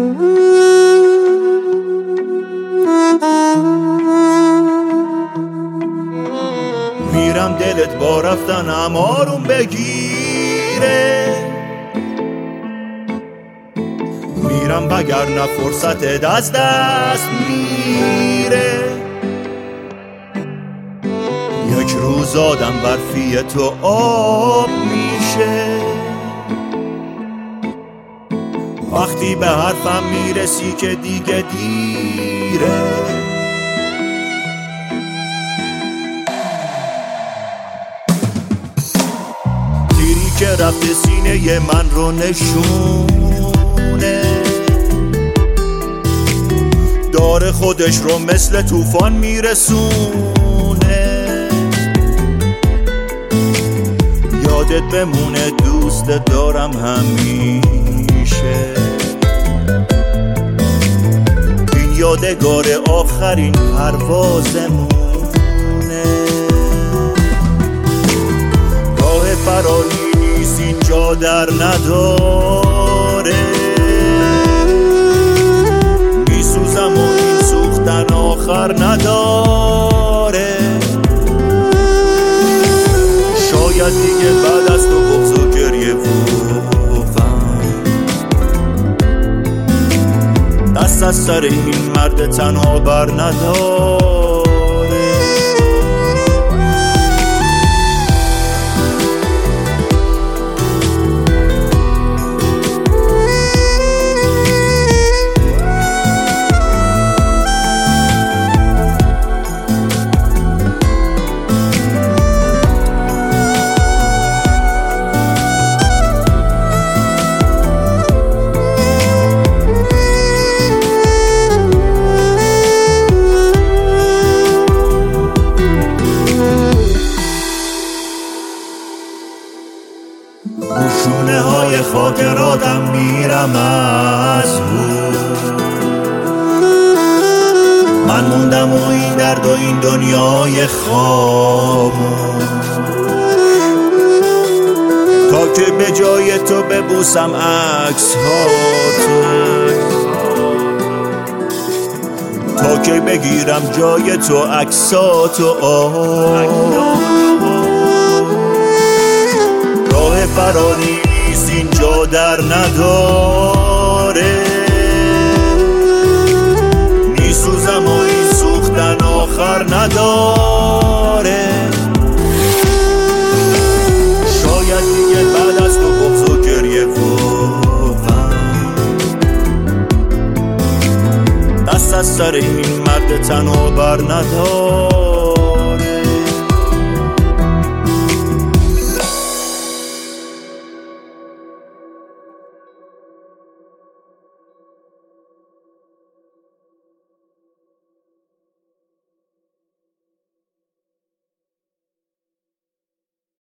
میرم دلت با رفتنم آروم بگیره، میرم وگرنه فرصتت از دست میره. یک روز آدم برفی تو آب میشه، وقتی به حرفم میرسی که دیگه دیره. تیری که رفته سینه من رو نشونه، داره خودش رو مثل طوفان میرسونه. یادت بمونه دوست دارم همیشه، این یادگار آخرین پروازمونه. راه فراری نیست اینجا در نداره، میسوزم و این سوختن آخر نداره. شاید دیگه بعد از تو بغض و گریه و غم، دست از سر این مرد تنها بر نداره. شونه های خاطراتم میرم از رو، من موندم و این درد و این دنیای خاموش، تا که به جای تو ببوسم عکس هاتو، تا که بگیرم جای تو عکساتو. راه فراری نیست اینجا در نداره، میسوزم و این سوختن آخر نداره. شاید دیگه بعد از تو بغض و گریه و غم، دست از سر این مرد تنها بر نداره.